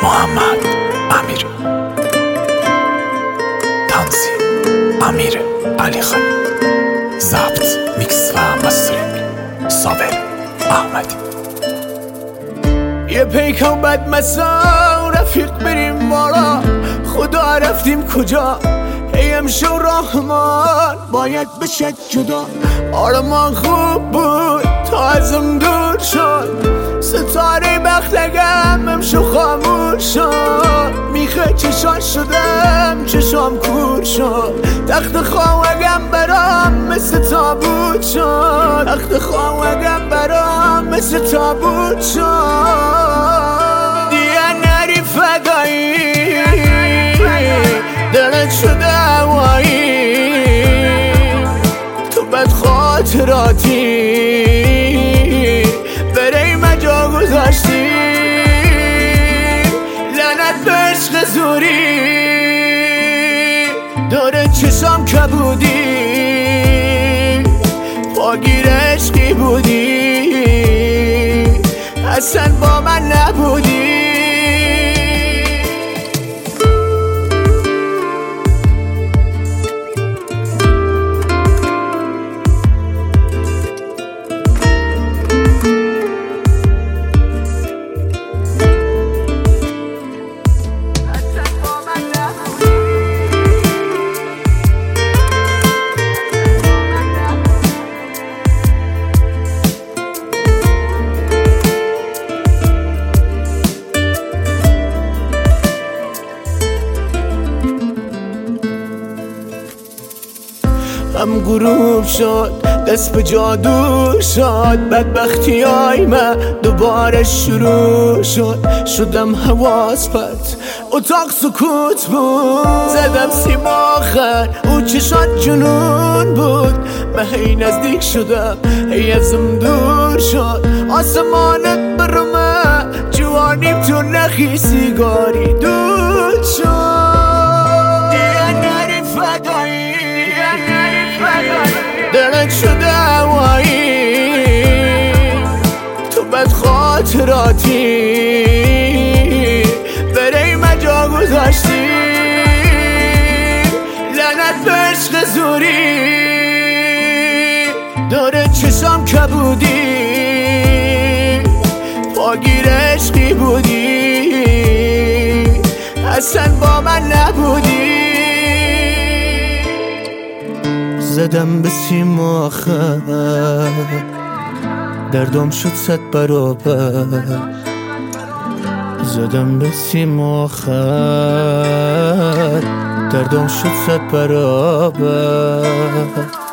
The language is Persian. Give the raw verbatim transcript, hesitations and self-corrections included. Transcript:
محمد امیر، تنظیم امیر علی خانی، ضبط میکس و مسترینگ صابر احمدی. یه پیکان بد مسا رفیق بریم بالا، خدا رفتیم کجا؟ ای امشو رحمان باید بشه جدا. آرمان خوب بود تا ازم دور شد، ستاره بختگم امشو خاموش شد. میخه چشان شدم چشام کور شد، تخت خواهگم برام مثل تابوت شد. تخت خواهگم برام مثل تابوت شد. دیگه نری فدایی دلت شده هوایی، تو بد خاطراتی برای مجا گذاشتی. لعنت به عشق زوری داره چشام کبودی، پاگیر عشقی بودی اصلا با من نبودی. هم غروب شد دست به جادو شد، بدبختی های من دوباره شروع شد. شدم حواس پرت اتاق سکوت بود، زدم سیم آخر او چشات جنون بود. من هی نزدیک شدم هی ازم دور شد، آسمانت برمه جوانیم تو نخی سیگاری دود شد. دیگه نری فدایی دلت شده هوایی، تو بد خاطراتی برای مجا گذاشتی. لعنت به عشق زوری داره چشام کبودی، پاگیر عشقی بودی اصلا با من نبودی. زدم به سیم آخر دردم شد صد برابر، زدم به سیم آخر دردم شد صد برابر.